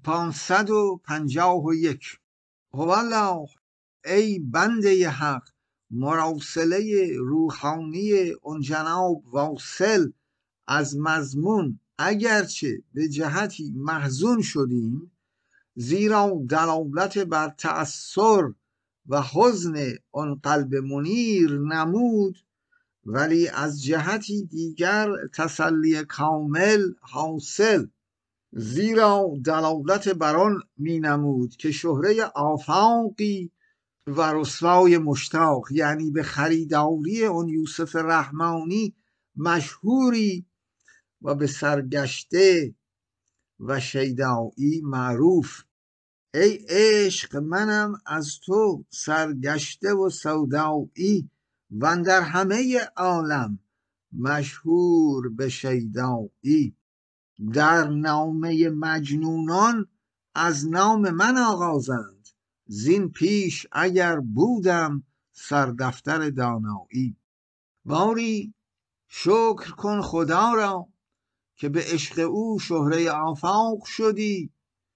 551 هوالله، ای بنده حق، مراسله روحانی اون جناب واصل از مضمون اگرچه به جهتی محزون شدیم، زیرا دلالت بر تأثر و حزن آن قلب منیر نمود، ولی از جهتی دیگر تسلی کامل حاصل، زیرا دلالت بر آن می نمود که شهره آفاقی و رسوای مشتاق، یعنی به خریداری اون یوسف رحمانی مشهوری و به سرگشته و شیدایی معروف. ای عشق، منم از تو سرگشته و سودایی، و در همه عالم مشهور به شیدایی. در نامه مجنونان از نام من آغازند، زین پیش اگر بودم سردفتر دانایی. باری شکر کن خدا را که به عشق او شهره آفاق شدی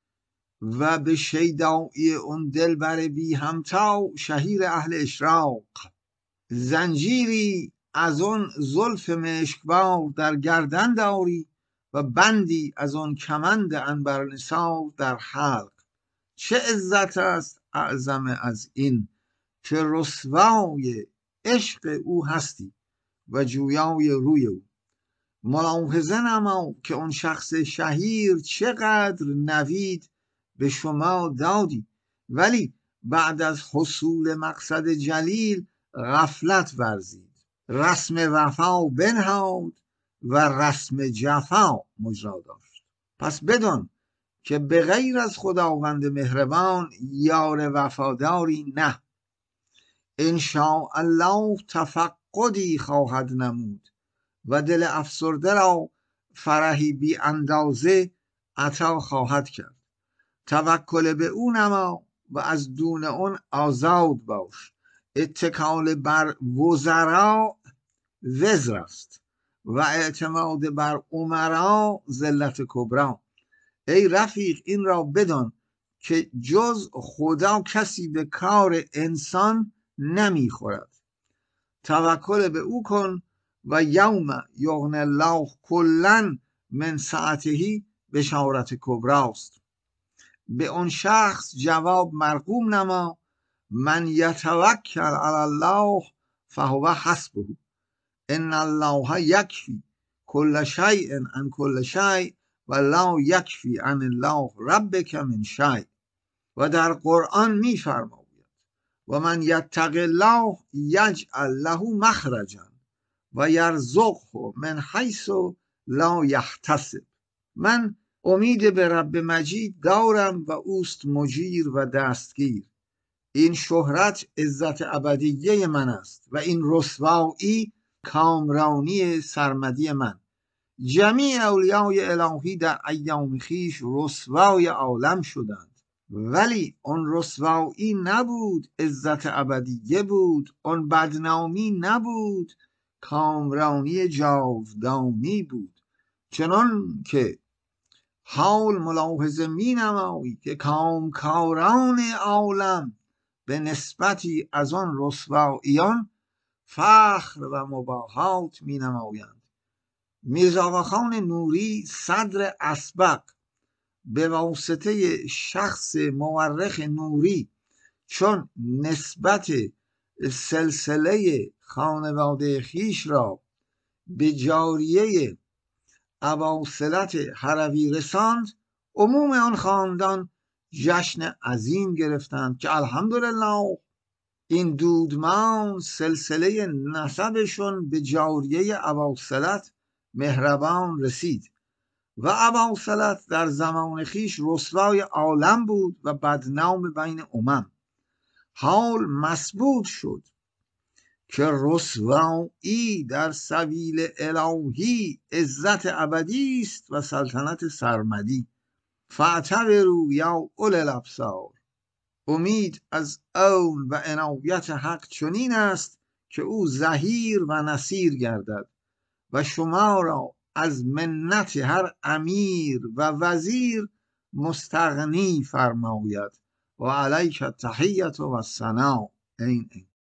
و به شیدایی اون دلبر بی همتا شهیر اهل اشراق. زنجیری از اون زلف مشکبار در گردن داری و بندی از اون کمند عنبرنثار در حلق. چه عزت است اعظم از این که رسوای عشق او هستی و جویای روی او. ملاحظه نما که اون شخص شهیر چقدر نوید به شما دادی، ولی بعد از حصول مقصد جلیل غفلت ورزید، رسم وفا بنهاد و رسم جفا مجرا داشت. پس بدان که به غیر از خداوند مهربان یار وفاداری نه. انشاء الله تفقدی خواهد نمود و دل افسرده را فرحی بی اندازه عطا خواهد کرد. توکل به او نما و از دون اون آزاد باش. اتکال بر وزرا وزر است و اعتماد بر امرا ذلت کبرا. ای رفیق، این را بدان که جز خدا کسی به کار انسان نمیخورد. توکل به او کن و یوم یغنی الله کلا من سعته بشارت کبراست. به اون شخص جواب مرقوم نما: من یتوکل علی الله فهو حسبه، ان الله یکفی کل شیء عن کل شیء و لا یکفی عن الله ربک من شیء. و در قرآن می‌فرماید و من یتق الله یجعل له مخرجا و یرزقه من حیث لا یحتسب. من امید به رب مجید دارم و اوست مجیر و دستگیر. این شهرت عزت ابدیه من است و این رسوایی کامرانی سرمدی من. جمیع اولیای الهی در ایام خیش رسوای عالم شدند، ولی اون رسوایی نبود عزت ابدیه بود، اون بدنامی نبود کامرانی جاودانی بود. چنان که حال ملاحظه می نمایی که کامکاران عالم به نسبتی از آن رسواییان فخر و مباهات می نمایند. میرزا آقاخان نوری صدر اسبق به واسطه شخص مورخ نوری، چون نسبت سلسله خانواده خیش را به جاریه اباصلت هروی رساند، عموم آن خاندان جشن عظیم گرفتند که الحمدلله این دودمان سلسله نسبشون به جاریه اباصلت مهربان رسید و اباصلت در زمان خیش رسوای عالم بود و بدنام بین امم. حال مسبوط شد که رسوایی در سبیل الهی عزت ابدی است و سلطنت سرمدی. فاعتبروا یا اولی الابصار. امید از عون و عنایت حق چنین است که او ظهیر و نصیر گردد و شما را از منت هر امیر و وزیر مستغنی فرماید و علیک التحیة و الثناء. این